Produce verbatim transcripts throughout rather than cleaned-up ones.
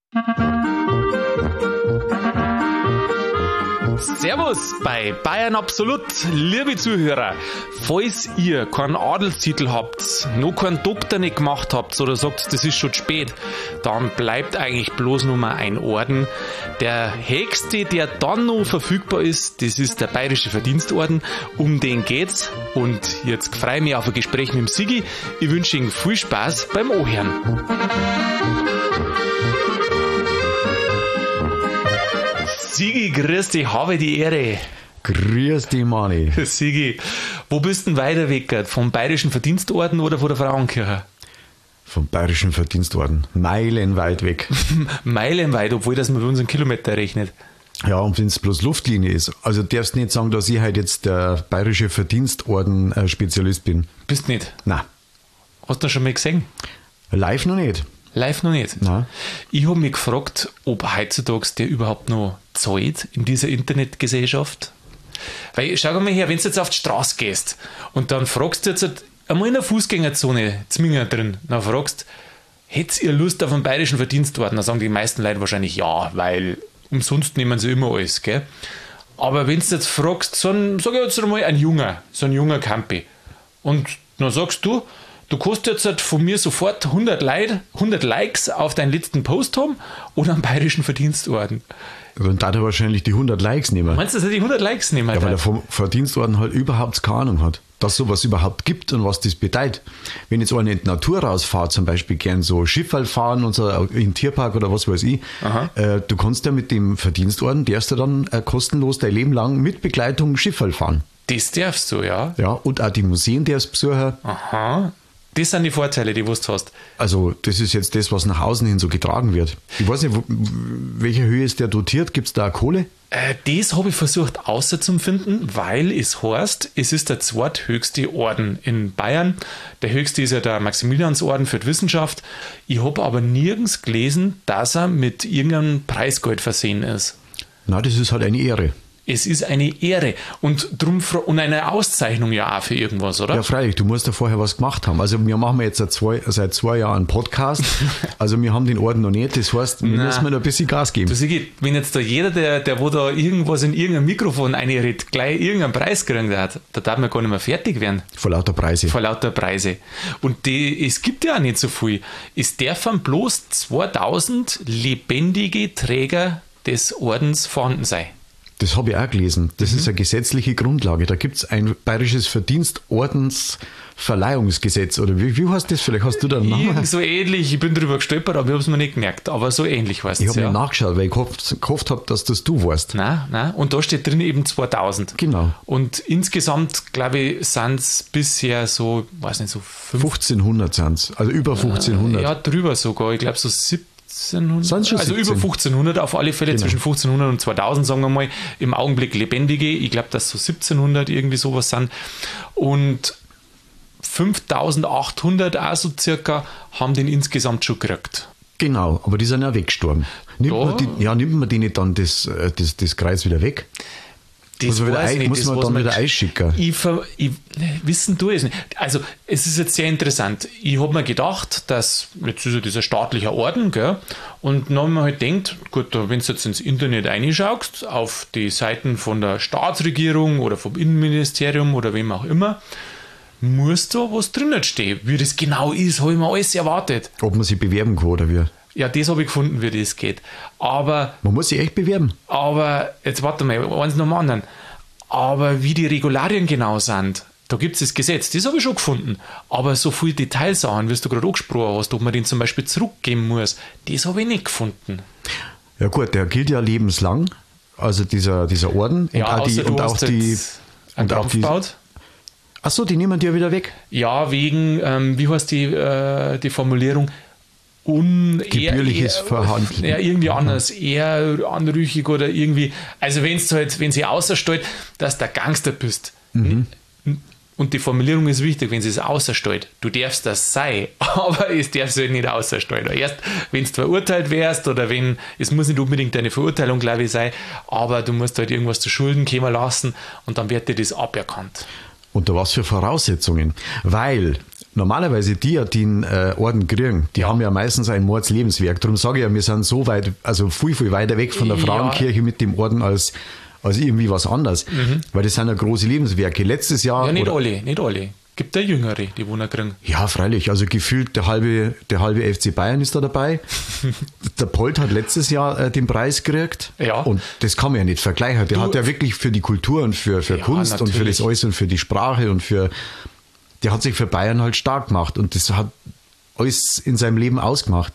Servus bei Bayern Absolut, liebe Zuhörer. Falls ihr keinen Adelstitel habt, noch keinen Doktor nicht gemacht habt oder sagt, das ist schon spät, dann bleibt eigentlich bloß nur mal ein Orden. Der höchste, der dann noch verfügbar ist, das ist der Bayerische Verdienstorden. Um den geht's. Und jetzt freue ich mich auf ein Gespräch mit dem Sigi. Ich wünsche Ihnen viel Spaß beim Anhören. Sigi, grüß dich, habe die Ehre. Grüß dich, Mani. Sigi, wo bist du denn weiter weg? Vom Bayerischen Verdienstorden oder von der Frauenkirche? Vom Bayerischen Verdienstorden. Meilenweit weg. Meilenweit, obwohl das man bei uns einen Kilometer rechnet. Ja, und wenn es bloß Luftlinie ist. Also darfst nicht sagen, dass ich halt jetzt der Bayerische Verdienstorden-Spezialist bin. Bist nicht? Nein. Hast du das schon mal gesehen? Live noch nicht. Live noch nicht? Nein. Ich habe mich gefragt, ob heutzutage der überhaupt noch zahlt in dieser Internetgesellschaft. Weil, schau mal her, wenn du jetzt auf die Straße gehst und dann fragst du jetzt einmal in der Fußgängerzone Zminger drin, dann fragst, hättet ihr Lust auf einen Bayerischen Verdienstorden? Dann sagen die meisten Leute wahrscheinlich ja, weil umsonst nehmen sie immer alles, gell? Aber wenn du jetzt fragst, so ein, sag ich jetzt einmal, ein junger, so ein junger Campi, und dann sagst du, du kannst jetzt von mir sofort hundert, Leute, hundert Likes auf deinen letzten Post haben oder einen Bayerischen Verdienstorden. Dann darf er wahrscheinlich die hundert Likes nehmen. Meinst du, dass er die hundert Likes nehmen? Ja, weil er vom Verdienstorden halt überhaupt keine Ahnung hat, dass sowas überhaupt gibt und was das bedeutet. Wenn jetzt einer in die Natur rausfahrt, zum Beispiel gern so Schifferl fahren und so in den Tierpark oder was weiß ich, äh, du kannst ja mit dem Verdienstorden, darfst du dann äh, kostenlos dein Leben lang mit Begleitung Schifferl fahren. Das darfst du, ja. Ja, und auch die Museen darfst besuchen. Aha. Das sind die Vorteile, die du hast. Also das ist jetzt das, was nach außen hin so getragen wird. Ich weiß nicht, wo, welche Höhe ist der dotiert? Gibt es da eine Kohle? Äh, das habe ich versucht auszufinden, weil es heißt, es ist der zweithöchste Orden in Bayern. Der höchste ist ja der Maximiliansorden für die Wissenschaft. Ich habe aber nirgends gelesen, dass er mit irgendeinem Preisgeld versehen ist. Na, das ist halt eine Ehre. Es ist eine Ehre und, drum, und eine Auszeichnung ja auch für irgendwas, oder? Ja, freilich, du musst ja vorher was gemacht haben. Also wir machen jetzt seit zwei, seit zwei Jahren einen Podcast, also wir haben den Orden noch nicht, das heißt, wir müssen noch ein bisschen Gas geben. Du Sigi, wenn jetzt da jeder, der, der wo da irgendwas in irgendein Mikrofon einredet, gleich irgendeinen Preis kriegen hat, da darf man gar nicht mehr fertig werden. Vor lauter Preise. Vor lauter Preise. Und die, es gibt ja auch nicht so viel. Es dürfen bloß zweitausend lebendige Träger des Ordens vorhanden sein. Das habe ich auch gelesen. Das mhm. ist eine gesetzliche Grundlage. Da gibt es ein bayerisches Verdienstordensverleihungsgesetz. Oder wie, wie heißt das? Vielleicht hast du da einen Namen? Irgend so ähnlich. Ich bin drüber gestolpert, aber ich habe es mir nicht gemerkt. Aber so ähnlich heißt es. Ich habe ja. mir nachgeschaut, weil ich gehofft, gehofft habe, dass das du warst. Nein, nein. Und da steht drin eben zweitausend. Genau. Und insgesamt, glaube ich, sind es bisher so, weiß nicht, so fünfzehnhundert sind es. Also über fünfzehnhundert. Äh, ja, drüber sogar. Ich glaube so siebzehnhundert. Also siebzehn. Über fünfzehnhundert auf alle Fälle, genau. Zwischen fünfzehnhundert und zweitausend, sagen wir mal, im Augenblick lebendige. Ich glaube, dass so siebzehnhundert irgendwie sowas sind. Und fünftausendachthundert auch so circa haben den insgesamt schon gekriegt. Genau, aber die sind ja weggestorben. Nimmt, ja. Man, die, ja, nimmt man die nicht dann das, das, das Kreuz wieder weg? Das muss man, wieder, nicht, muss das man dann wieder einschicken? Ich, ich, wissen du es nicht. Also, es ist jetzt sehr interessant. Ich habe mir gedacht, dass, jetzt ist ja dieser staatliche Orden, gell? Und dann habe ich mir halt gedacht, gut, wenn du jetzt ins Internet reinschaust, auf die Seiten von der Staatsregierung oder vom Innenministerium oder wem auch immer, muss da was drinnen stehen. Wie das genau ist, habe ich mir alles erwartet. Ob man sich bewerben kann oder wie? Ja, das habe ich gefunden, wie das geht. Aber... Man muss sich echt bewerben. Aber, jetzt warte mal, eins nach dem anderen. Aber wie die Regularien genau sind, da gibt es das Gesetz, das habe ich schon gefunden. Aber so viele Detailsachen, wie du gerade angesprochen hast, ob man den zum Beispiel zurückgeben muss, das habe ich nicht gefunden. Ja gut, der gilt ja lebenslang, also dieser, dieser Orden. Ja, und auch die, und auch die, einen Krampf gebaut. Achso, die nehmen die ja wieder weg. Ja, wegen, ähm, wie heißt die, äh, die Formulierung? Un, gebührliches eher, Verhandeln. Ja, irgendwie anders, eher anrüchig oder irgendwie. Also wenn es halt, wenn sie außerstellt, dass du der Gangster bist. Mhm. Und die Formulierung ist wichtig, wenn sie es außerstellt. Du darfst das sein, aber es darf halt nicht außerstellen. Erst wenn du verurteilt wärst oder wenn, es muss nicht unbedingt eine Verurteilung, glaube ich, sein, aber du musst halt irgendwas zu Schulden kommen lassen und dann wird dir das aberkannt. Unter was für Voraussetzungen? Weil normalerweise die, die den äh, Orden kriegen, die Ja. haben ja meistens ein Mordslebenswerk. Darum sage ich ja, wir sind so weit, also viel, viel weiter weg von der Ja. Frauenkirche mit dem Orden als, als irgendwie was anderes. Weil das sind ja große Lebenswerke. Letztes Jahr... Ja, nicht oder, alle, nicht alle. Gibt da Jüngere, die Wohner kriegen. ja, freilich. Also gefühlt der halbe, der halbe F C Bayern ist da dabei. Der Polt hat letztes Jahr äh, den Preis gekriegt. Ja. Und das kann man ja nicht vergleichen. Der Du- hat ja wirklich für die Kultur und für, für Ja, Kunst und für natürlich. das alles und für die Sprache und für... Der hat sich für Bayern halt stark gemacht. Und das hat alles in seinem Leben ausgemacht.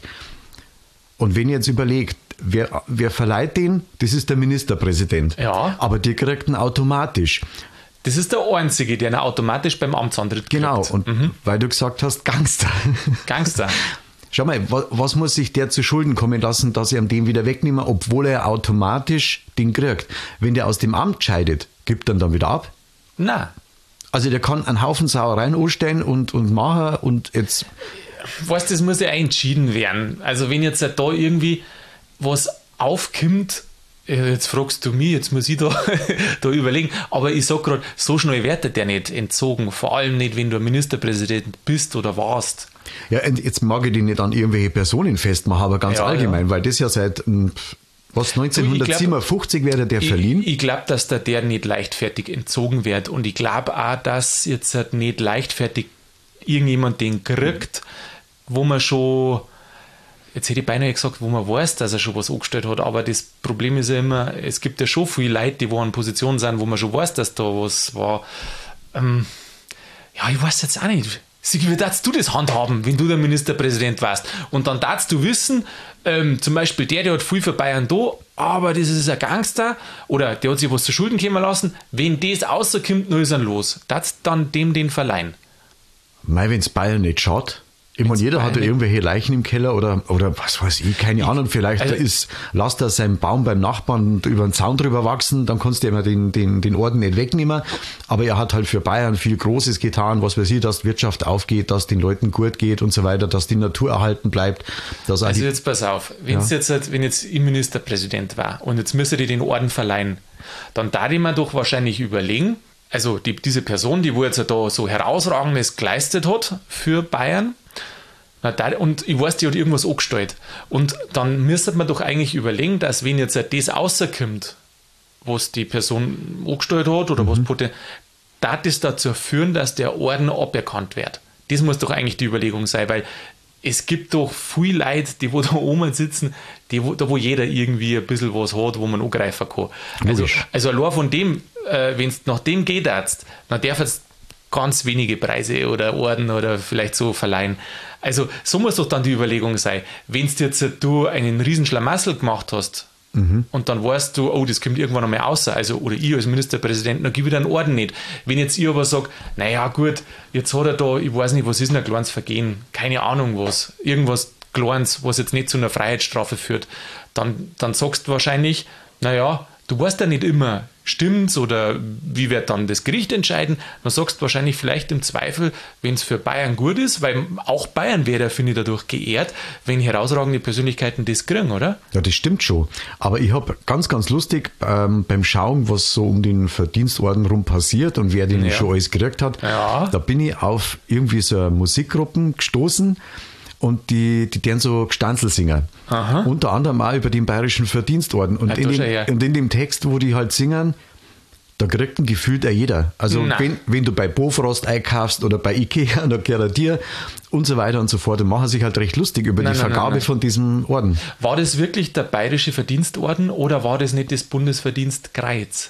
Und wenn ihr jetzt überlegt, wer, wer verleiht den? Das ist der Ministerpräsident. Ja. Aber die kriegt ihn automatisch. Das ist der Einzige, der ihn automatisch beim Amtsantritt kriegt. Genau. Und weil du gesagt hast, Gangster. Gangster. Schau mal, was, was muss sich der zu Schulden kommen lassen, dass sie ihm den wieder wegnehmen, obwohl er automatisch den kriegt? Wenn der aus dem Amt scheidet, gibt er ihn dann wieder ab? Nein. Also der kann einen Haufen Sauereien anstellen und, und machen und jetzt... Weißt du, das muss ja auch entschieden werden. Also wenn jetzt da irgendwie was aufkommt, äh, jetzt fragst du mich, jetzt muss ich da, da überlegen, aber ich sag gerade, so schnell wird der nicht entzogen, vor allem nicht, wenn du ein Ministerpräsident bist oder warst. Ja, und jetzt mag ich die nicht an irgendwelche Personen festmachen, aber ganz Ja, allgemein, ja. weil das ja seit, ähm, was, neunzehnhundertsiebenundfünfzig wäre der Ich, verliehen. ich glaube, dass der, der nicht leichtfertig entzogen wird und ich glaube auch, dass jetzt halt nicht leichtfertig irgendjemand den kriegt, wo man schon, jetzt hätte ich beinahe gesagt, wo man weiß, dass er schon was angestellt hat, aber das Problem ist ja immer, es gibt ja schon viele Leute, die wo in Positionen sind, wo man schon weiß, dass da was war. Ähm, ja, ich weiß jetzt auch nicht. Sigi, wie darfst du das handhaben, wenn du der Ministerpräsident warst? Und dann darfst du wissen, ähm, zum Beispiel der, der hat viel für Bayern da, aber das ist ein Gangster oder der hat sich was zu Schulden kommen lassen. Wenn das rauskommt, dann ist er los. Darfst dann dem den verleihen. Mei, wenn's Bayern nicht schaut. Ich meine, jeder hat ja Bayern irgendwelche Leichen im Keller oder, oder was weiß ich, keine Ahnung, vielleicht also- ist, lasst er seinen Baum beim Nachbarn über den Zaun drüber wachsen, dann kannst du ihm ja den, den, den Orden nicht wegnehmen. Aber er hat halt für Bayern viel Großes getan, was weiß ich, dass die Wirtschaft aufgeht, dass den Leuten gut geht und so weiter, dass die Natur erhalten bleibt. Dass auch Also die, jetzt pass auf, wenn's Ja. jetzt, halt- wenn jetzt ich Ministerpräsident war und jetzt müsste ich den Orden verleihen, dann darf ich mir doch wahrscheinlich überlegen, also die, diese Person, die wo jetzt da so herausragendes geleistet hat für Bayern, na, da, und ich weiß, die hat irgendwas angestellt. Und dann müsste man doch eigentlich überlegen, dass wenn jetzt das rauskommt, was die Person angestellt hat oder was poten- darf das dazu führen, dass der Orden aberkannt wird. Das muss doch eigentlich die Überlegung sein, weil es gibt doch viele Leute, die wo da oben sitzen, die wo, da wo jeder irgendwie ein bisschen was hat, wo man angreifen kann. Also, Logisch. also allein von dem, äh, wenn es nach dem geht, jetzt, dann darf es ganz wenige Preise oder Orden oder vielleicht so verleihen. Also so muss doch dann die Überlegung sein, wenn du jetzt du einen riesen Schlamassel gemacht hast und dann weißt du, oh, das kommt irgendwann einmal raus, also, oder ich als Ministerpräsident, dann gebe ich dir einen Orden nicht. Wenn jetzt ich aber sage, naja gut, jetzt hat er da, ich weiß nicht, was ist denn ein kleines Vergehen, keine Ahnung was, irgendwas Kleines, was jetzt nicht zu einer Freiheitsstrafe führt, dann, dann sagst du wahrscheinlich, naja, du weißt ja nicht immer, stimmt's oder wie wird dann das Gericht entscheiden? Dann sagst du wahrscheinlich vielleicht im Zweifel, wenn es für Bayern gut ist, weil auch Bayern wäre, finde ich, dadurch geehrt, wenn herausragende Persönlichkeiten das kriegen, oder? Ja, das stimmt schon. Aber ich habe ganz, ganz lustig ähm, beim Schauen, was so um den Verdienstorden rum passiert und wer den Ja. schon alles gekriegt hat, Ja. da bin ich auf irgendwie so eine Musikgruppen gestoßen und die, die deren so Gestanzel singen. Aha. Unter anderem auch über den Bayerischen Verdienstorden. Und, Ja, in da dem, schau her. und in dem Text, wo die halt singen, da kriegt ein gefühlt auch jeder. Also Na. wenn, wenn du bei Bofrost einkaufst oder bei Ikea, dann gehört er dir und so weiter und so fort. Und machen sich halt recht lustig über Nein, die nein, nein, Vergabe nein. von diesem Orden. War das wirklich der Bayerische Verdienstorden oder war das nicht das Bundesverdienstkreuz?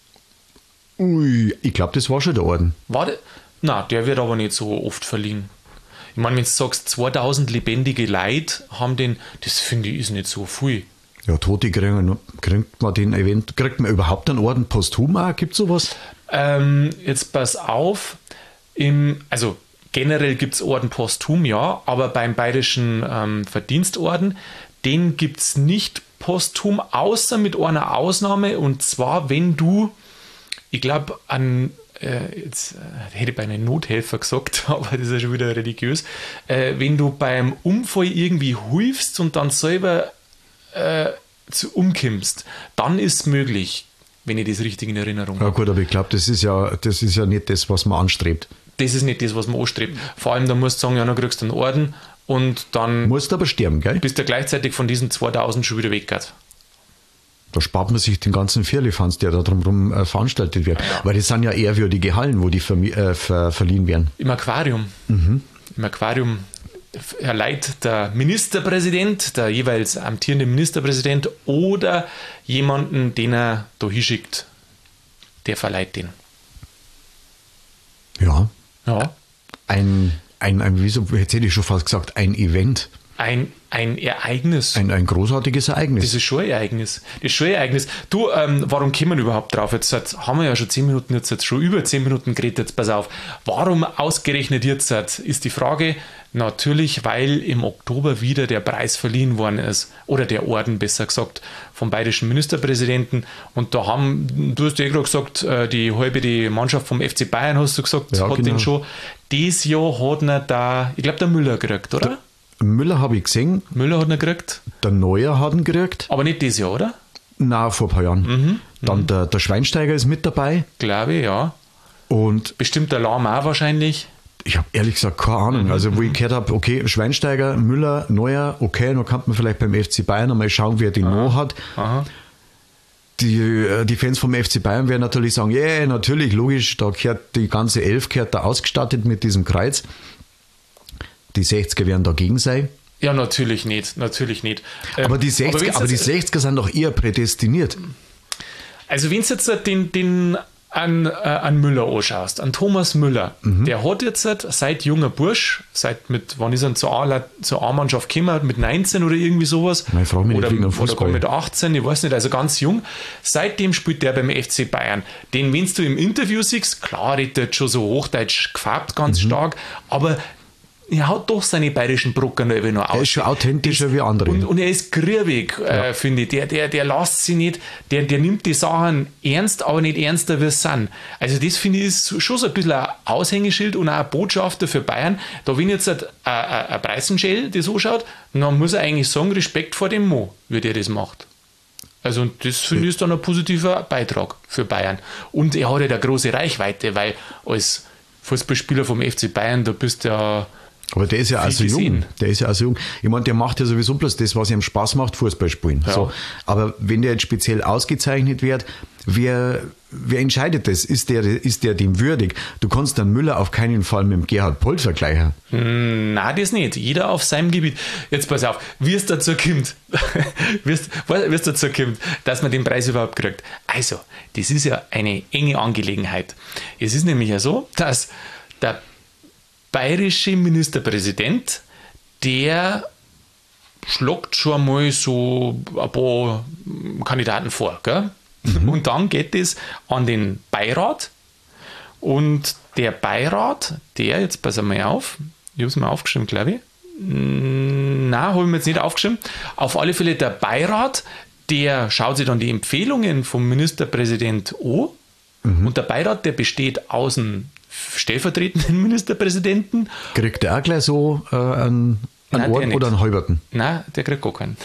Ui, ich glaube, das war schon der Orden. War der? Na, der wird aber nicht so oft verliehen. Ich meine, wenn du sagst, zweitausend lebendige Leute haben den, das finde ich ist nicht so viel. Ja, Tote kriegen, kriegt man den Event, kriegt man überhaupt einen Orden posthum auch? Gibt es sowas? Ähm, jetzt pass auf, im, also generell gibt es Orden posthum, ja, aber beim Bayerischen ähm, Verdienstorden, den gibt es nicht posthum, außer mit einer Ausnahme, und zwar, wenn du, ich glaube, an, äh, jetzt äh, hätte ich bei einem Nothelfer gesagt, aber das ist ja schon wieder religiös, äh, wenn du beim Unfall irgendwie hilfst und dann selber äh, zu umkimmst, dann ist es möglich, wenn ich das richtig in Erinnerung Ja habe. gut, aber ich glaube, das ist ja, das ist ja nicht das, was man anstrebt. das ist nicht das, was man anstrebt. Vor allem, da musst du sagen, ja, dann kriegst du einen Orden und dann musst du aber sterben, gell? bist du gleichzeitig von diesen zweitausend schon wieder weg. Da spart man sich den ganzen Firlefanz, der da drumherum äh, veranstaltet wird. Ja. Weil das sind ja ehrwürdige Hallen, wo die vermi- äh, ver- verliehen werden. Im Aquarium. Mhm. Im Aquarium erleiht der Ministerpräsident, der jeweils amtierende Ministerpräsident oder jemanden, den er da hinschickt, der verleiht den. Ja. Ja. Ein, ein, ein wieso, jetzt hätte ich schon fast gesagt, ein Event. Ein, ein Ereignis. Ein, ein großartiges Ereignis. Das ist schon ein Ereignis. Das ist schon ein Ereignis. Du, ähm, warum kommen wir überhaupt drauf? Jetzt, jetzt haben wir ja schon zehn Minuten, jetzt, jetzt schon über zehn Minuten geredet, jetzt pass auf. Warum ausgerechnet jetzt, ist die Frage. Natürlich, weil im Oktober wieder der Preis verliehen worden ist, oder der Orden besser gesagt, vom bayerischen Ministerpräsidenten. Und da haben, du hast ja gerade gesagt, die halbe die Mannschaft vom F C Bayern, hast du gesagt, ja, hat genau. den schon. Dieses Jahr hat er da, ich glaube, der Müller gekriegt, oder? Der Müller habe ich gesehen. Müller hat ihn gekriegt. Der Neuer hat ihn gekriegt. Aber nicht dieses Jahr, oder? Nein, vor ein paar Jahren. Mhm, Dann mhm. Der, der Schweinsteiger ist mit dabei. Glaube ich, ja. Und bestimmt der Lahm auch wahrscheinlich. Ich habe ehrlich gesagt keine Ahnung. Mhm. Also wo ich gehört habe, okay, Schweinsteiger, Müller, Neuer, okay, dann kann man vielleicht beim F C Bayern einmal schauen, wer den noch hat. Aha. Die, die Fans vom F C Bayern werden natürlich sagen, ja, yeah, natürlich, logisch, da gehört die ganze Elf gehört da ausgestattet mit diesem Kreuz. Die sechziger werden dagegen sein. Ja, natürlich nicht, natürlich nicht. Aber die sechziger, aber, aber die sechziger sind doch eher prädestiniert. Also wenn du jetzt den, den an, äh, an Müller anschaust, an Thomas Müller, mhm. der hat jetzt seit junger Bursch, seit mit, wann ist er zur A, zur A-Mannschaft gekommen, mit neunzehn oder irgendwie sowas, Nein, ich frage mich oder, nicht wegen dem oder Fußball. mit achtzehn, ich weiß nicht, also ganz jung, seitdem spielt der beim F C Bayern. Den, wenn du im Interview siehst, klar, redet schon so Hochdeutsch gefärbt, ganz mhm. stark, aber er hat doch seine bayerischen Brocken noch aus. Er ist schon authentischer wie andere. Und, und er ist grübig, ja. äh, finde ich. Der, der, der lässt sich nicht, der, der nimmt die Sachen ernst, aber nicht ernster, wie es sind. Also das finde ich ist schon so ein bisschen ein Aushängeschild und auch ein Botschafter für Bayern. Da wenn jetzt ein, ein, ein Preisenschell das anschaut, dann muss er eigentlich sagen, Respekt vor dem Mo, wie der das macht. Also und das finde ich ist dann ein positiver Beitrag für Bayern. Und er hat ja eine große Reichweite, weil als Fußballspieler vom F C Bayern, da bist du ja. Aber der ist ja auch so gesehen. jung. Der ist ja auch so jung. Ich meine, der macht ja sowieso bloß das, was ihm Spaß macht, Fußball spielen. Ja. So. Aber wenn der jetzt speziell ausgezeichnet wird, wer, wer entscheidet das? Ist der, ist der dem würdig? Du kannst dann Müller auf keinen Fall mit dem Gerhard Polt vergleichen. Hm, nein, das nicht. Jeder auf seinem Gebiet. Jetzt pass auf, wie es dazu kommt, wie es, wie es dazu kommt, dass man den Preis überhaupt kriegt. Also, das ist ja eine enge Angelegenheit. Es ist nämlich ja so, dass der bayerische Ministerpräsident, der schlägt schon mal so ein paar Kandidaten vor. Gell? Mhm. Und dann geht es an den Beirat und der Beirat, der, jetzt pass mal auf, ich habe es mal aufgeschrieben, glaube ich. Nein, habe ich mir jetzt nicht aufgeschrieben. Auf alle Fälle der Beirat, der schaut sich dann die Empfehlungen vom Ministerpräsident an. Mhm. Und der Beirat, der besteht aus dem stellvertretenden Ministerpräsidenten. Kriegt der auch gleich so äh, einen, einen Orden oder einen halberten? Nein, der kriegt gar keinen.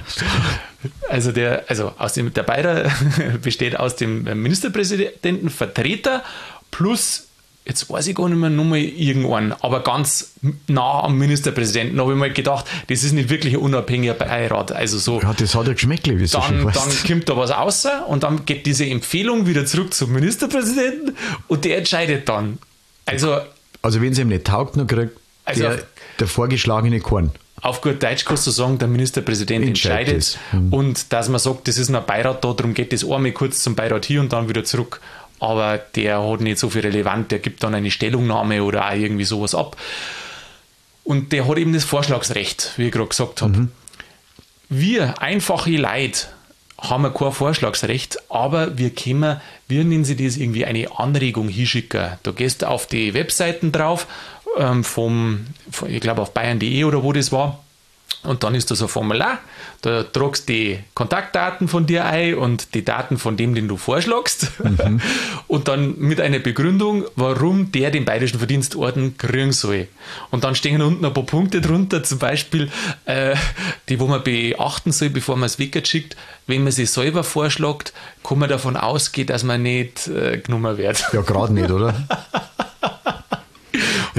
Also, der, also aus dem, der Beirat besteht aus dem Ministerpräsidenten, Vertreter plus, jetzt weiß ich gar nicht mehr, nochmal irgendwann, aber ganz nah am Ministerpräsidenten. Da habe ich mal gedacht, das ist nicht wirklich ein unabhängiger Beirat. Also so, ja, das hat ja Geschmäckle, wie dann, schon dann kommt da was raus und dann geht diese Empfehlung wieder zurück zum Ministerpräsidenten und der entscheidet dann. Also, also wenn es ihm nicht taugt, dann kriegt also der, auf, der vorgeschlagene Korn. Auf gut Deutsch kannst du sagen, der Ministerpräsident entscheidet, entscheidet mhm. und dass man sagt, das ist ein Beirat da, darum geht das einmal kurz zum Beirat hier und dann wieder zurück. Aber der hat nicht so viel Relevanz, der gibt dann eine Stellungnahme oder auch irgendwie sowas ab. Und der hat eben das Vorschlagsrecht, wie ich gerade gesagt habe. Mhm. Wir, einfache Leute, haben wir kein Vorschlagsrecht, aber wir können, wie nennen sie das, irgendwie eine Anregung hinschicken. Da gehst du auf die Webseiten drauf, ähm, vom, vom, ich glaube auf bayern punkt de oder wo das war. Und dann ist da so ein Formular, da tragst du die Kontaktdaten von dir ein und die Daten von dem, den du vorschlagst. Mhm. Und dann mit einer Begründung, warum der den Bayerischen Verdienstorden kriegen soll. Und dann stehen unten ein paar Punkte drunter, zum Beispiel, äh, die wo man beachten soll, bevor man es wegschickt. Wenn man sich selber vorschlägt, kann man davon ausgehen, dass man nicht äh, genommen wird. Ja, gerade nicht, oder?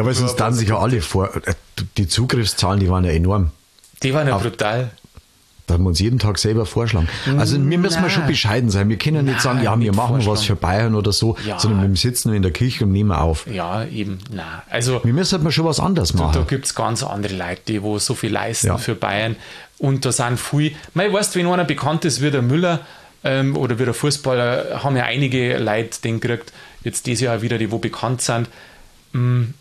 Ja, weil sonst dann sich ja alle vor. Die Zugriffszahlen, die waren ja enorm. Die waren ja Auf, brutal. Da haben wir uns jeden Tag selber vorschlagen. Also wir müssen Nein. wir schon bescheiden sein. Wir können nicht Nein, sagen, ja, wir nicht machen was vorschlagen. für Bayern oder so, Ja. sondern wir sitzen in der Kirche und nehmen auf. Ja, eben, nein. Also, Wir müssen halt mal schon was anderes machen. da gibt es ganz andere Leute, die wo so viel leisten Ja. für Bayern. Und da sind viele, mei, weißt du, wenn einer bekannt ist wie der Müller ähm, oder wie der Fußballer, haben ja einige Leute den gekriegt, jetzt dieses Jahr wieder, die wo bekannt sind. Mh,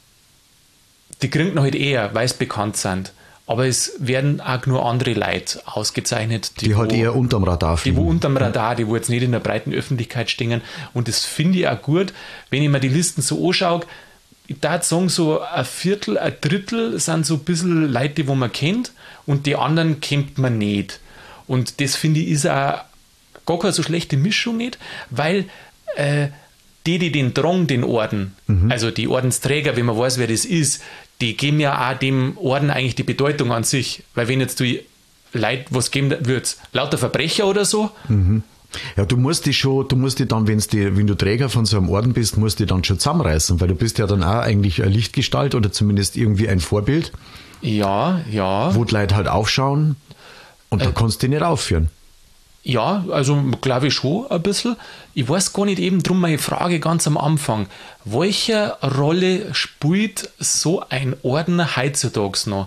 die kriegen halt eher, weil sie bekannt sind. Aber es werden auch nur andere Leute ausgezeichnet, die halt wo, eher unterm Radar die wo fliegen. unterm Radar, die wo jetzt nicht in der breiten Öffentlichkeit stehen. Und das finde ich auch gut, wenn ich mir die Listen so anschaue. Ich würde sagen, so ein Viertel, ein Drittel sind so ein bisschen Leute, die wo man kennt und die anderen kennt man nicht. Und das finde ich ist auch gar keine so schlechte Mischung nicht, weil äh, die, die den Drang, den Orden, Mhm. also die Ordensträger, wenn man weiß, wer das ist, die geben ja auch dem Orden eigentlich die Bedeutung an sich. Weil wenn jetzt du Leute was geben würdest, lauter Verbrecher oder so, Ja, du musst dich schon, du musst dich dann, wenn's die, wenn du Träger von so einem Orden bist, musst dich dann schon zusammenreißen, weil du bist ja dann auch eigentlich eine Lichtgestalt oder zumindest irgendwie ein Vorbild, ja, ja. wo die Leute halt aufschauen und da kannst du dich nicht aufführen. Ja, also glaube ich schon ein bisschen. Ich weiß gar nicht, eben drum meine Frage ganz am Anfang. Welche Rolle spielt so ein Orden heutzutage noch?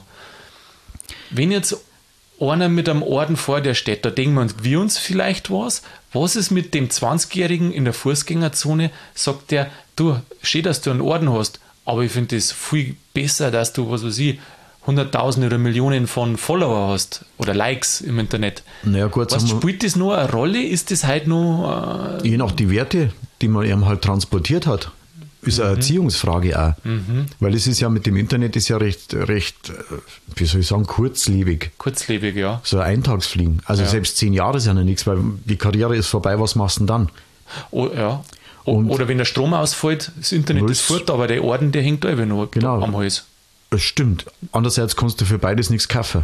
Wenn jetzt einer mit einem Orden vor dir steht, da denken wir uns, wir uns vielleicht was. Was ist mit dem zwanzigjährigen in der Fußgängerzone? Sagt der, du, schön, dass du einen Orden hast, aber ich finde es viel besser, dass du, was weiß ich, Hunderttausende oder Millionen von Follower hast oder Likes im Internet. Naja, gut, Was sagen wir- spielt das nur eine Rolle? Ist das halt nur äh, Je nach die Werte, die man eben halt transportiert hat, ist eine Erziehungsfrage auch. Weil es ist ja mit dem Internet ist ja recht, recht, äh, wie soll ich sagen, kurzlebig. kurzlebig, ja? So ein Eintagsfliegen. Also Ja. selbst zehn Jahre ist ja noch nichts, weil die Karriere ist vorbei, was machst du denn dann? O, ja. O, Und- oder wenn der Strom ausfällt, das Internet Null- ist fort, aber der Orden, der hängt da immer noch Genau. am Hals. Das stimmt. Andererseits kannst du für beides nichts kaufen.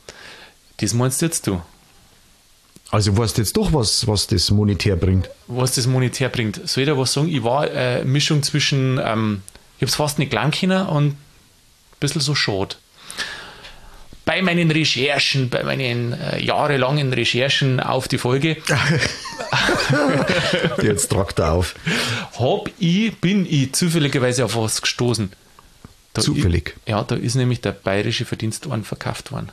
Das meinst jetzt du? Also weißt du jetzt doch, was, was das monetär bringt. Was das monetär bringt. Soll ich da was sagen? Ich war eine Mischung zwischen, ähm, ich habe es fast nicht gelernt können und ein bisschen so schade. Bei meinen Recherchen, bei meinen äh, jahrelangen Recherchen auf die Folge, Jetzt tragt er auf. hab ich, bin ich zufälligerweise auf was gestoßen. Da Zufällig? i- Ja, da ist nämlich der Bayerische Verdienstorden verkauft worden.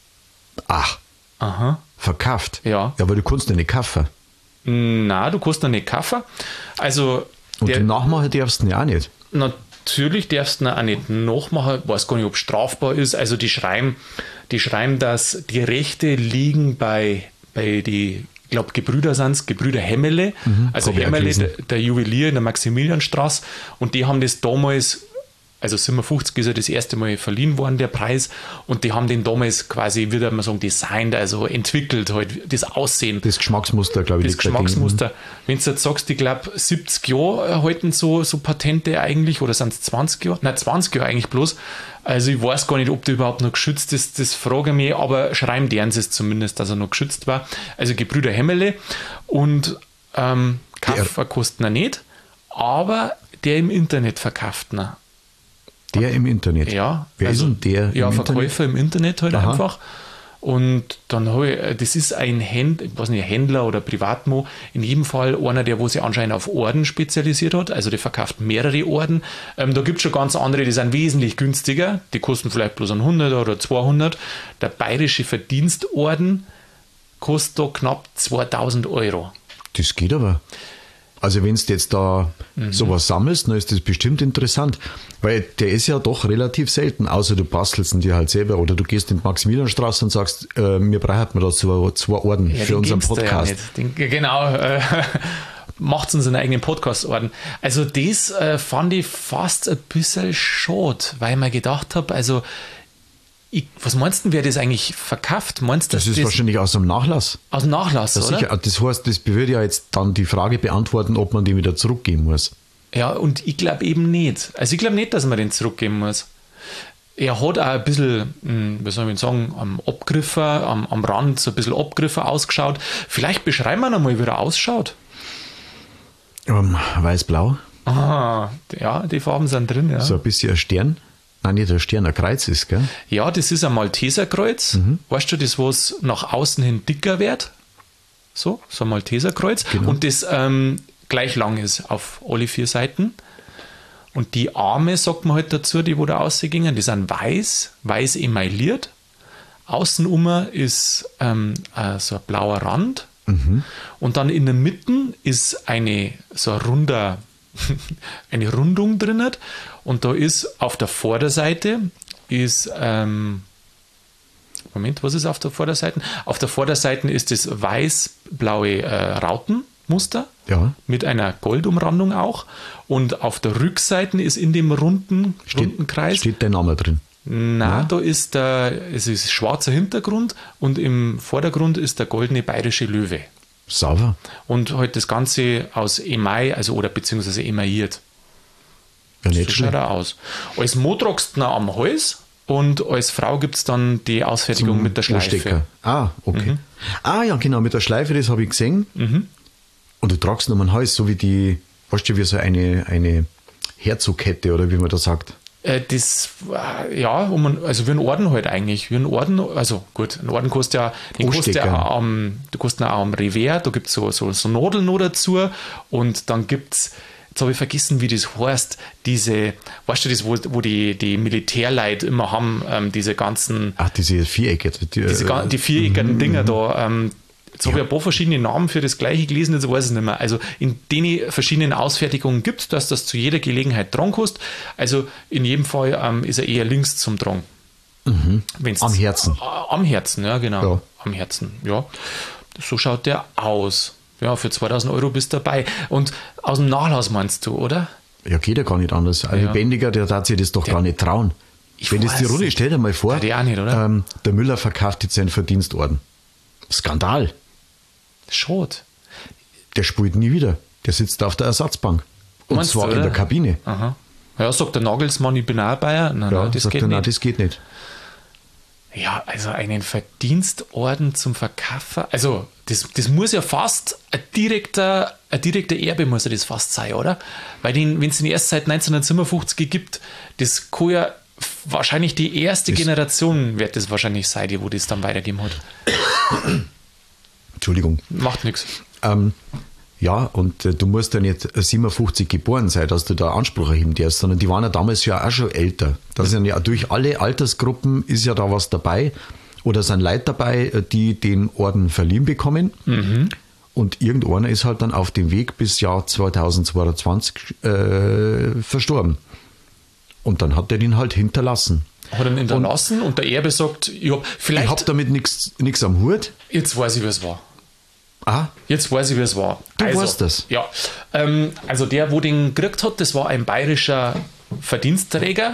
Ach, Aha. verkauft. Ja. Ja, aber du kannst ja nicht kaufen. Na, du kannst noch nicht kaufen. Also, Und der, den Nachmachen darfst du ihn ja auch nicht. natürlich darfst du ihn auch nicht nachmachen. Ich weiß gar nicht, ob es strafbar ist. Also, die schreiben, die schreiben, dass die Rechte liegen bei, bei die, ich glaube, Gebrüder sind es, Gebrüder Hemmele. Also, hab ich auch Hemmele, gelesen. der, der Juwelier in der Maximilianstraße. Und die haben das damals. Also siebenundfünfzig ist ja das erste Mal verliehen worden, der Preis. Und die haben den damals quasi, würde man sagen, designt, also entwickelt, halt das Aussehen. Das Geschmacksmuster, glaube ich, Das liegt bei denen. Geschmacksmuster. Wenn du jetzt sagst, ich glaube, siebzig Jahre halten so, so Patente eigentlich, oder sind es zwanzig Jahre? Nein, zwanzig Jahre eigentlich bloß. Also ich weiß gar nicht, ob der überhaupt noch geschützt ist, das frage ich mich, aber schreiben deren sie es zumindest, dass er noch geschützt war. Also Gebrüder Hemmele und ähm, Kaffer kosten er nicht, aber der im Internet verkauft ihn. Der im Internet. Ja, Wer also, ist denn der ja, im Verkäufer im Internet halt Aha. einfach. Und dann habe ich, das ist ein Händler, ich weiß nicht, Händler oder Privatmo, in jedem Fall einer, der wo sich anscheinend auf Orden spezialisiert hat, also der verkauft mehrere Orden. Ähm, da gibt es schon ganz andere, die sind wesentlich günstiger, die kosten vielleicht bloß ein hundert oder zweihundert. Der Bayerische Verdienstorden kostet da knapp zweitausend Euro. Das geht aber. Also wenn du jetzt da Mhm. sowas sammelst, dann ist das bestimmt interessant, weil der ist ja doch relativ selten, außer du bastelst ihn dir halt selber oder du gehst in die Maximilianstraße und sagst, äh, mir brauchen wir da zwei, zwei Orden Ja, für den unseren gibt's da Podcast. Ja nicht. Den, genau, äh, macht uns einen eigenen Podcast-Orden. Also das äh, fand ich fast ein bisschen schade, weil ich mir gedacht habe, also ich, was meinst du, wer das eigentlich verkauft? Meinst du, Das dass ist wahrscheinlich aus dem Nachlass. aus dem Nachlass, Ja, oder? sicher. Das heißt, das würde ja jetzt dann die Frage beantworten, ob man den wieder zurückgeben muss. Ja, und ich glaube eben nicht. Also ich glaube nicht, dass man den zurückgeben muss. Er hat auch ein bisschen, mh, wie soll ich sagen, am Abgriffer, am, am Rand so ein bisschen Abgriffer ausgeschaut. Vielleicht beschreiben wir noch mal, wie er ausschaut. Ähm, weiß-blau. Ah, ja, die Farben sind drin, ja. So ein bisschen ein Stern. Nein, nicht ein Stern, ein Kreuz ist, gell? Ja, das ist ein Malteserkreuz. Mhm. Weißt du, das, was nach außen hin dicker wird? So, so ein Malteserkreuz. Genau. Und das ähm, gleich lang ist auf alle vier Seiten. Und die Arme, sagt man halt dazu, die wo da rausgingen, die sind weiß, weiß emailliert. Außenum ist ähm, äh, so ein blauer Rand. Mhm. Und dann in der Mitte ist eine so ein runder, eine Rundung drin. Und da ist auf der Vorderseite ist, ähm, Moment, was ist auf der Vorderseite? Auf der Vorderseite ist das weiß-blaue äh, Rautenmuster, ja, mit einer Goldumrandung auch. Und auf der Rückseite ist in dem runden, steht, runden Kreis. Steht der Name drin? Nein, ja. Da ist der, es ist schwarzer Hintergrund und im Vordergrund ist der goldene bayerische Löwe. Sauber. Und halt das Ganze aus Email, also oder beziehungsweise emailliert. Ja, nicht so schaut er aus. Als Mann tragst du ihn am Hals und als Frau gibt es dann die Ausfertigung Zum mit der Schleife. Umstecker. Ah, okay. Mhm. Ah ja, genau, mit der Schleife, das habe ich gesehen. Mhm. Und du tragst ihn am Hals, so wie die, weißt du, wie so eine, eine Herzogkette oder wie man das sagt. Das, ja, um, also wie ein Orden halt eigentlich. Wie ein Orden, also gut, ein Orden kostet ja, den kostet ja auch am, du kostet auch am Revers, da gibt es so, so, so Nadeln noch dazu und dann gibt es, jetzt habe ich vergessen, wie das heißt, diese, weißt du, das, wo, wo die, die Militärleute immer haben, ähm, diese ganzen. Ach, diese Vierecke. Die, diese, die viereckigen mm, Dinger da, ähm, Jetzt ja. habe ich ein paar verschiedene Namen für das gleiche gelesen, jetzt weiß ich es nicht mehr. Also in den verschiedenen Ausfertigungen gibt es, dass das zu jeder Gelegenheit dran kostet. Also in jedem Fall ähm, ist er eher links zum Dran. Mhm. Am Herzen. Äh, am Herzen, ja genau. Ja. Am Herzen, ja. So schaut der aus. Ja, für zweitausend Euro bist du dabei. Und aus dem Nachlass meinst du, oder? Ja, geht ja gar nicht anders. Ein ja. Lebendiger, der darf sich das doch der, gar nicht trauen. Wenn das die Runde, stell dir mal vor, der, auch nicht, oder? Ähm, der Müller verkauft jetzt seinen Verdienstorden. Skandal. Schade. Der spielt nie wieder. Der sitzt auf der Ersatzbank. Und Meinst zwar du, in der Kabine. Aha. Ja, sagt der Nagelsmann, ich bin auch Bayer. Nein, ja, nein, das sagt geht er, nicht. Nein, das geht nicht. Ja, also einen Verdienstorden zum Verkaufen. Also, das, das muss ja fast ein direkter, ein direkter Erbe, muss ja das fast sein, oder? Weil wenn es den erst seit neunzehnhundertsiebenundfünfzig gibt, das kann ja wahrscheinlich die erste das Generation, wird das wahrscheinlich sein, die wo das dann weitergeben hat. Entschuldigung. Macht nichts. Ähm, ja, und äh, du musst ja nicht siebenundfünfzig geboren sein, dass du da Anspruch erheben darfst, sondern die waren ja damals ja auch schon älter. Da sind ja durch alle Altersgruppen ist ja da was dabei oder sind Leute dabei, die den Orden verliehen bekommen. Mhm. Und irgendeiner ist halt dann auf dem Weg bis Jahr zweitausendzweiundzwanzig äh, verstorben. Und dann hat er den halt hinterlassen. Hat er ihn hinterlassen und, und der Erbe sagt, ja, vielleicht. Ich habe damit nichts am Hut. Jetzt weiß ich, wie es war. Ah. Jetzt weiß ich, wie es war. Du also, weißt das? Ja. Ähm, also der, wo den gekriegt hat, das war ein bayerischer Verdienstträger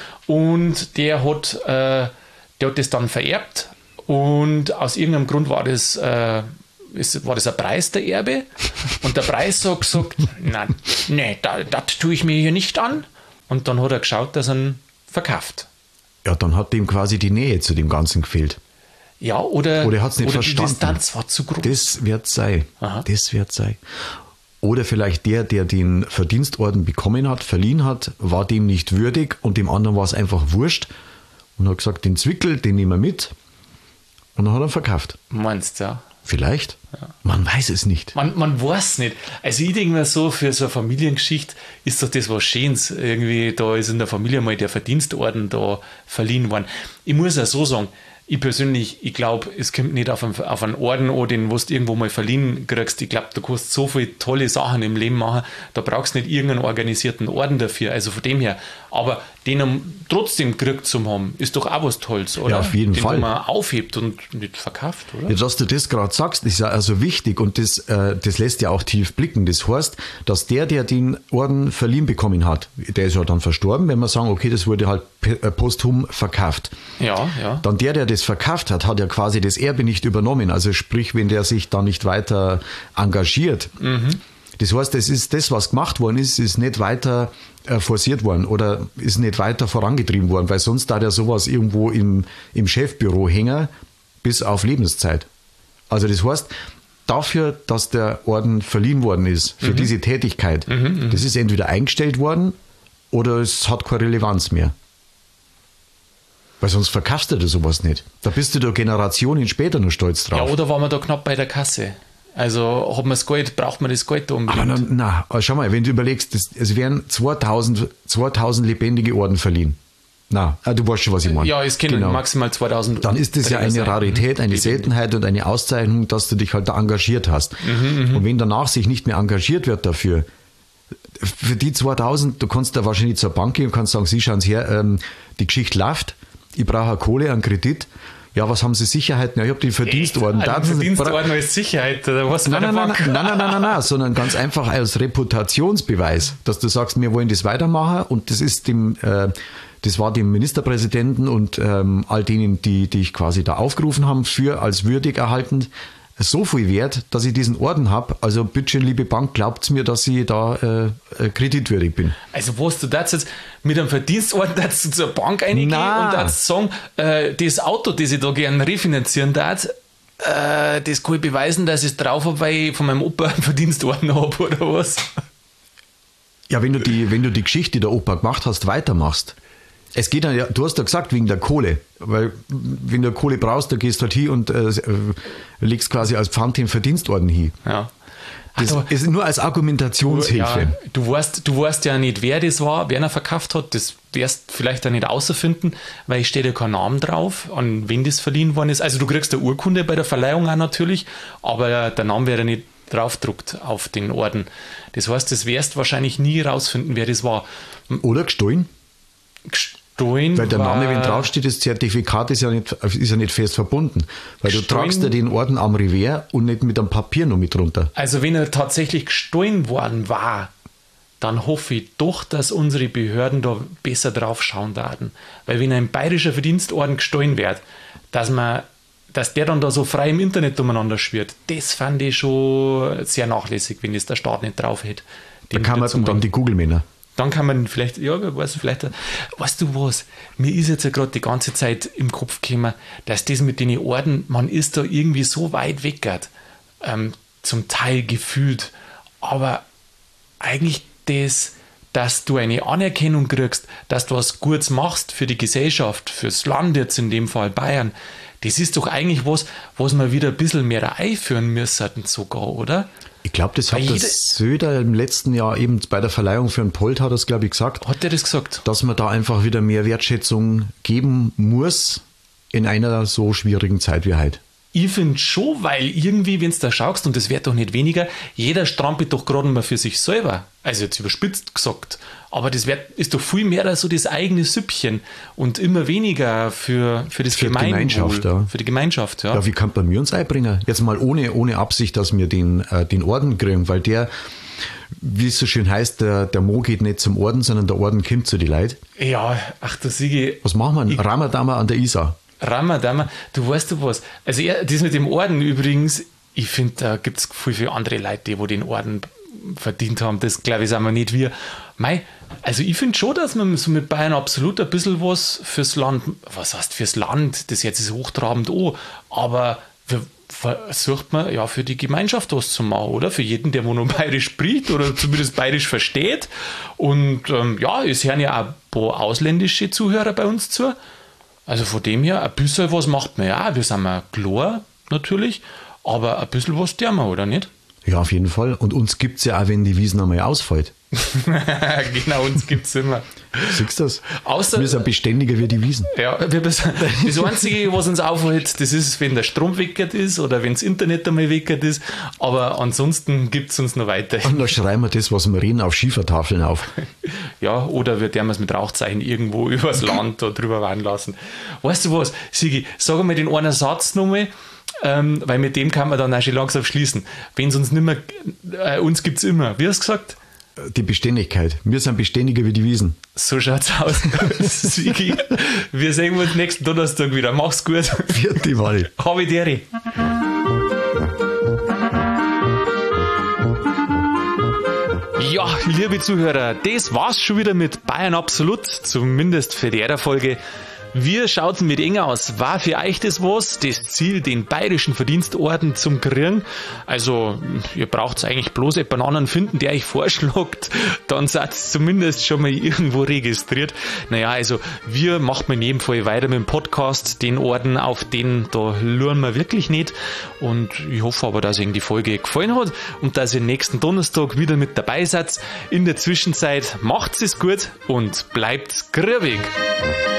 und der hat, äh, der hat das dann vererbt und aus irgendeinem Grund war das, äh, ist, war das ein Preis der Erbe und der Preis hat gesagt, nein, nee, das tue ich mir hier nicht an. Und dann hat er geschaut, dass er ihn verkauft. Ja, dann hat dem quasi die Nähe zu dem Ganzen gefehlt. Ja, oder, oder er hat es nicht oder verstanden. Die Distanz war zu groß. Das wird sein. Aha. Das wird sein. Oder vielleicht der, der den Verdienstorden bekommen hat, verliehen hat, war dem nicht würdig und dem anderen war es einfach wurscht und hat gesagt, den Zwickel, den nehmen wir mit und dann hat er ihn verkauft. Meinst du, ja? Vielleicht. Ja. Man weiß es nicht. Man, man weiß nicht. Also ich denke mir so, für so eine Familiengeschichte ist doch das was Schönes. Irgendwie, da ist in der Familie mal der Verdienstorden da verliehen worden. Ich muss ja so sagen, ich persönlich, ich glaube, es kommt nicht auf einen, auf einen Orden an, den du irgendwo mal verliehen kriegst. Ich glaube, du kannst so viele tolle Sachen im Leben machen, da brauchst du nicht irgendeinen organisierten Orden dafür. Also von dem her. Aber den trotzdem gekriegt zu haben, ist doch auch was Tolles, oder? Ja, auf jeden den, Fall. Den man aufhebt und nicht verkauft, oder? Ja, dass du das gerade sagst, ist ja also wichtig und das, äh, das lässt ja auch tief blicken. Das heißt, dass der, der den Orden verliehen bekommen hat, der ist ja dann verstorben, wenn wir sagen, okay, das wurde halt posthum verkauft. Ja, ja. Dann der, der das verkauft hat, hat ja quasi das Erbe nicht übernommen. Also sprich, wenn der sich da nicht weiter engagiert. Mhm. Das heißt, das ist das, was gemacht worden ist, ist nicht weiter äh, forciert worden oder ist nicht weiter vorangetrieben worden, weil sonst da der sowas irgendwo im, im Chefbüro hängen bis auf Lebenszeit. Also das heißt, dafür, dass der Orden verliehen worden ist, für mhm. diese Tätigkeit, mhm, das ist entweder eingestellt worden oder es hat keine Relevanz mehr. Weil sonst verkaufst du da sowas nicht. Da bist du da Generationen später noch stolz drauf. Ja, oder war man da knapp bei der Kasse? Also hat man das Geld, braucht man das Geld da unbedingt? Aber na, na, schau mal, wenn du überlegst, das, es werden zweitausend, zweitausend lebendige Orden verliehen. Na, du weißt schon, was ich meine. Ja, es können genau. maximal zweitausend. Dann ist das ja eine sein. Rarität, eine Seltenheit und eine Auszeichnung, dass du dich halt da engagiert hast. Mhm, und wenn danach sich nicht mehr engagiert wird dafür, für die zweitausend, du kannst da wahrscheinlich zur Bank gehen und kannst sagen, Sie schauen Sie her, ähm, die Geschichte läuft, ich brauche Kohle, einen Kredit. Ja, was haben Sie Sicherheiten? Ja, ich habe den Verdienstorden. Echt? Also Verdienstorden als Sicherheit oder was? Nein, nein, nein, nein, nein, nein, nein, nein, sondern ganz einfach als Reputationsbeweis, dass du sagst, wir wollen das weitermachen und das ist dem, äh, das war dem Ministerpräsidenten und ähm, all denen, die, die ich quasi da aufgerufen haben, für als würdig erhalten, so viel wert, dass ich diesen Orden habe. Also bitte schön, liebe Bank, glaubt mir, dass ich da äh, kreditwürdig bin. Also was du das jetzt mit einem Verdienstorden dazu zur Bank reingehen Nein. und das sagen, äh, das Auto, das ich da gerne refinanzieren darf, äh, das kann ich beweisen, dass ich es drauf habe, weil ich von meinem Opa einen Verdienstorden habe oder was? Ja, wenn du die, wenn du die Geschichte, die der Opa gemacht hast, weitermachst. Es geht ja, du hast ja gesagt, wegen der Kohle, weil wenn du Kohle brauchst, dann gehst du halt hin und äh, legst quasi als Pfand den Verdienstorden hin. Ja. Das also, ist nur als Argumentationshilfe. Ja, du, weißt, du weißt ja nicht, wer das war, wer ihn verkauft hat, das wirst vielleicht auch nicht außerfinden, weil es steht ja kein Name drauf, an wen das verliehen worden ist. Also du kriegst eine Urkunde bei der Verleihung auch natürlich, aber der Name wäre nicht draufgedruckt auf den Orden. Das heißt, das wirst wahrscheinlich nie rausfinden, wer das war. Oder gestohlen? Gestohlen. Weil der Name, wenn draufsteht, das Zertifikat ist ja nicht, ist ja nicht fest verbunden. Weil gestohlen, du tragst ja den Orden am Revers und nicht mit einem Papier noch mit runter. Also wenn er tatsächlich gestohlen worden war, dann hoffe ich doch, dass unsere Behörden da besser drauf schauen werden. Weil wenn ein bayerischer Verdienstorden gestohlen wird, dass man, dass der dann da so frei im Internet umeinander schwirrt, das fand ich schon sehr nachlässig, wenn das der Staat nicht drauf hätte. Da kann man dann die Google-Männer. Dann kann man vielleicht, ja, weißt du, vielleicht, weißt du was, mir ist jetzt ja gerade die ganze Zeit im Kopf gekommen, dass das mit den Orden, man ist da irgendwie so weit weg, ähm, zum Teil gefühlt, aber eigentlich das, dass du eine Anerkennung kriegst, dass du was Gutes machst für die Gesellschaft, fürs Land jetzt in dem Fall Bayern, das ist doch eigentlich was, was wir wieder ein bisschen mehr einführen müssen sogar, oder? Ich glaube, das hat der Söder im letzten Jahr eben bei der Verleihung für einen Polt, hat er es, glaube ich, gesagt. Hat er das gesagt? Dass man da einfach wieder mehr Wertschätzung geben muss in einer so schwierigen Zeit wie heute. Ich finde schon, weil irgendwie, wenn du da schaust, und das wird doch nicht weniger, jeder strampelt doch gerade mal für sich selber. Also jetzt überspitzt gesagt. Aber das wird, ist doch viel mehr so das eigene Süppchen und immer weniger für, für das für Gemeinwohl. Die Gemeinschaft, ja. Für die Gemeinschaft, ja. Ja, wie kann man mir uns einbringen? Jetzt mal ohne, ohne Absicht, dass wir den, äh, den Orden kriegen, weil der, wie es so schön heißt, der, der Mo geht nicht zum Orden, sondern der Orden kommt zu die Leute. Ja, ach du Sigi. Was machen wir? Ramadama an der Isar. Ramadama, du weißt du was, also ja, das mit dem Orden übrigens, ich finde, da gibt es viel, viele andere Leute, die wo den Orden verdient haben, das glaube ich, sind wir nicht wir. Mei, also ich finde schon, dass man so mit Bayern absolut ein bisschen was fürs Land, was heißt fürs Land, das jetzt ist hochtrabend an, aber wir, versucht man ja für die Gemeinschaft was zu machen, oder? Für jeden, der wo noch bayerisch spricht oder zumindest bayerisch versteht. Und ähm, ja, es hören ja auch ein paar ausländische Zuhörer bei uns zu. Also von dem her, ein bisschen was macht man ja. Wir sind mal klar, natürlich, aber ein bisschen was tun wir, oder nicht? Ja, auf jeden Fall. Und uns gibt es ja auch, wenn die Wiesn einmal ausfällt. Genau, uns gibt es immer. Siehst du das? Außer, wir sind beständiger wie die Wiesn. Ja, wir, das Einzige, was uns aufhält, das ist, wenn der Strom weckert ist oder wenn das Internet einmal weckert ist. Aber ansonsten gibt es uns noch weiter. Und dann schreiben wir das, was wir reden, auf Schiefertafeln auf. Ja, oder wir werden es mit Rauchzeichen irgendwo übers Land da drüber wandern lassen. Weißt du was, Sigi, sag mal den einen Satz nochmal. Ähm, weil mit dem kann man dann auch schon langsam schließen. Wenn es uns nicht mehr, äh, uns gibt es immer. Wie hast du gesagt? Die Beständigkeit. Wir sind beständiger wie die Wiesen. So schaut's aus. Sigi, wir sehen uns nächsten Donnerstag wieder. Mach's gut. Vierte Wahl. Habe Deri. Ja, liebe Zuhörer, das war's schon wieder mit Bayern Absolut, zumindest für die Folge. Wie schaut's mit eng aus? War für euch das was? Das Ziel, den bayerischen Verdienstorden zum kriegen? Also, ihr braucht's eigentlich bloß jemanden anderen finden, der euch vorschlägt, dann seid's zumindest schon mal irgendwo registriert. Naja, also, wir machen in jedem Fall weiter mit dem Podcast, den Orden, auf den, da luren wir wirklich nicht. Und ich hoffe aber, dass euch die Folge gefallen hat und dass ihr nächsten Donnerstag wieder mit dabei seid. In der Zwischenzeit macht's es gut und bleibt's grübig.